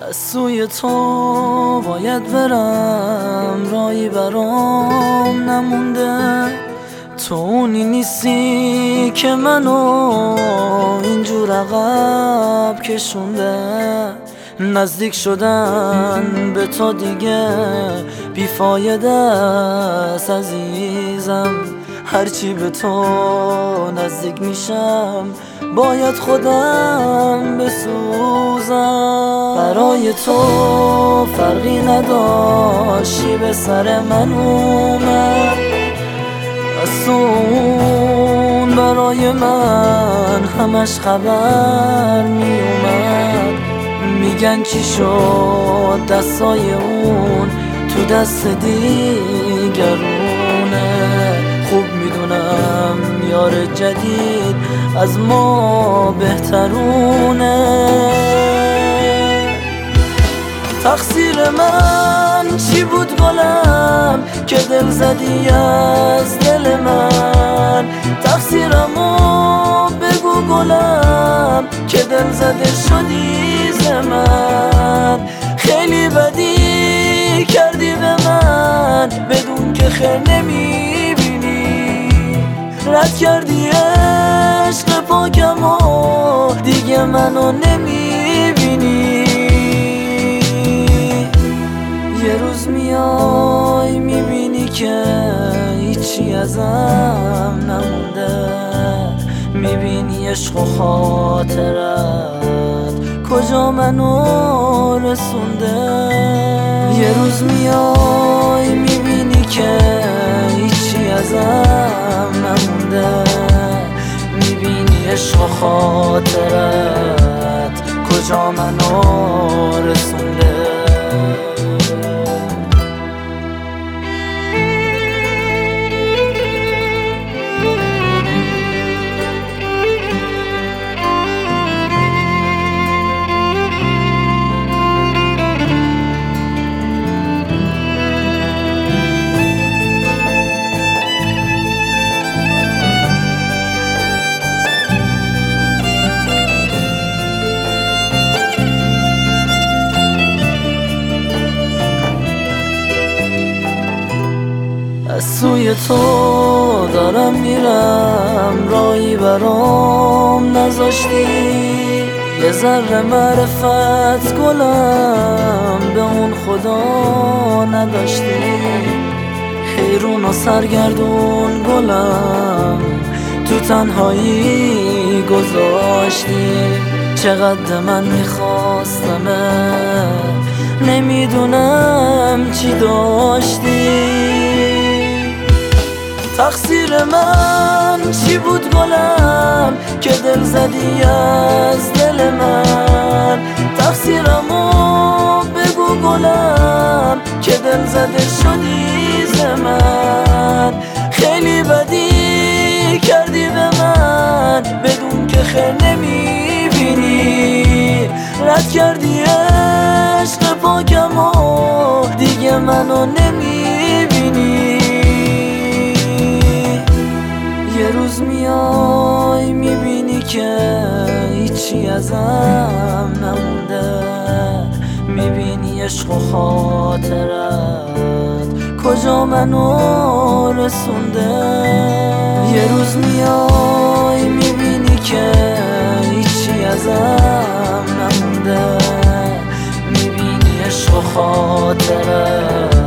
از سوی تو باید برم، رایی برام نمونده. تو اونی نیستی که منو اینجور عقب کشونده. نزدیک شدن به تو دیگه بیفایده است عزیزم. هرچی به تو نزدیک میشم باید خودم بسوزم. برای تو فرقی نداشتی به سر من اومد. از تو اون برای من همش خبر میومد. میگن چی شد دستای اون تو دست دیگرونه. خوب میدونم یار جدید از ما بهترونه. تقصیر من چی بود گلم که دل زدی از دل من؟ تقصیرمو بگو گلم که دل زده شدی ز من. خیلی بدی کردی به من بدون که خیر نمیبینی. رد کردی عشق پاکمو دیگه منو نمیبینی. یه روز میای میبینی که هیچی ازم نمونده. میبینی عشق و خاطرت کجا منو رسونده. یه روز میای میبینی که هیچی ازم نمونده. میبینی عشق و خاطرت کجا منو رسونده. از سوی تو دارم میرم، رایی برام نذاشتی. یه ذره معرفت گلم به اون خدا نداشتی. حیرون و سرگردون گلم تو تنهایی گذاشتی. چقدر من میخواستمه نمیدونم چی داشتی. تقصیر من چی بود گلم که دل زدی از دل من؟ تقصیرمو بگو گلم که دل زده شدی ز من. خیلی بدی کردی به من بدون که خیر نمیبینی. رد کردی عشق پاکمو دیگه منو نمیبینی. یه روز میای میبینی که هیچی ازم نمونده. میبینی عشق و خاطرت کجا منو رسونده. یه روز میای میبینی که هیچی ازم نمونده. میبینی عشق و خاطرت